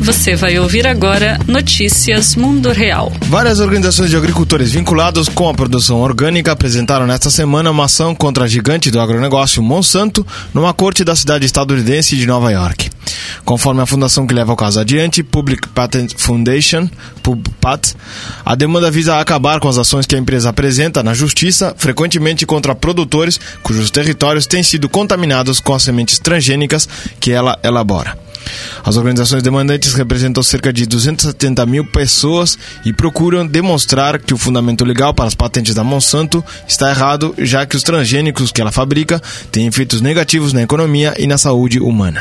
Você vai ouvir agora Notícias Mundo Real. Várias organizações de agricultores vinculados com a produção orgânica apresentaram nesta semana uma ação contra a gigante do agronegócio Monsanto numa corte da cidade estadunidense de Nova York. Conforme a fundação que leva o caso adiante, Public Patent Foundation, PubPat, a demanda visa acabar com as ações que a empresa apresenta na justiça, frequentemente contra produtores cujos territórios têm sido contaminados com as sementes transgênicas que ela elabora. As organizações demandantes representam cerca de 270 mil pessoas e procuram demonstrar que o fundamento legal para as patentes da Monsanto está errado, já que os transgênicos que ela fabrica têm efeitos negativos na economia e na saúde humana.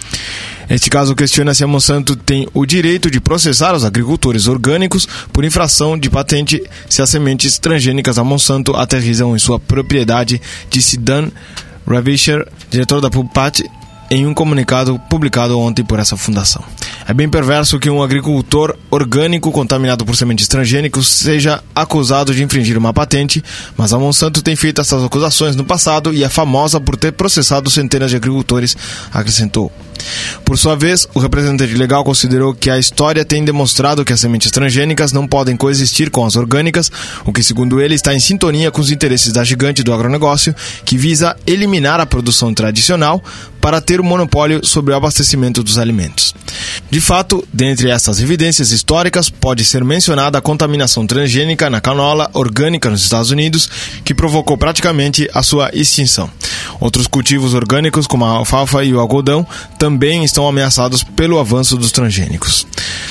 Este caso questiona se a Monsanto tem o direito de processar os agricultores orgânicos por infração de patente se as sementes transgênicas da Monsanto aterrissam em sua propriedade, disse Dan Ravischer, diretor da PubPat, em um comunicado publicado ontem por essa fundação. É bem perverso que um agricultor orgânico contaminado por sementes transgênicas seja acusado de infringir uma patente, mas a Monsanto tem feito essas acusações no passado e é famosa por ter processado centenas de agricultores, acrescentou. Por sua vez, o representante legal considerou que a história tem demonstrado que as sementes transgênicas não podem coexistir com as orgânicas, o que, segundo ele, está em sintonia com os interesses da gigante do agronegócio, que visa eliminar a produção tradicional para ter o monopólio sobre o abastecimento dos alimentos. De fato, dentre essas evidências históricas, pode ser mencionada a contaminação transgênica na canola orgânica nos Estados Unidos, que provocou praticamente a sua extinção. Outros cultivos orgânicos, como a alfafa e o algodão, também estão ameaçados pelo avanço dos transgênicos.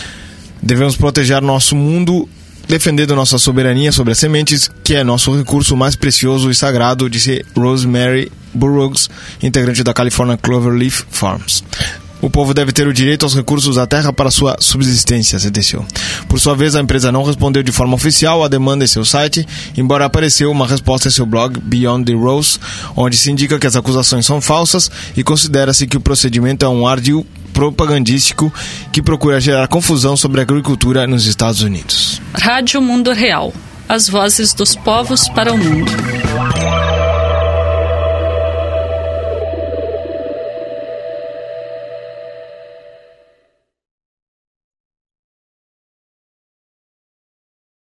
Devemos proteger nosso mundo, defendendo nossa soberania sobre as sementes, que é nosso recurso mais precioso e sagrado, disse Rosemary Burroughs, integrante da California Cloverleaf Farms. O povo deve ter o direito aos recursos da terra para sua subsistência, sentenciou. Por sua vez, a empresa não respondeu de forma oficial à demanda em seu site, embora apareceu uma resposta em seu blog Beyond the Rose, onde se indica que as acusações são falsas e considera-se que o procedimento é um ardil propagandístico que procura gerar confusão sobre a agricultura nos Estados Unidos. Rádio Mundo Real. As vozes dos povos para o mundo.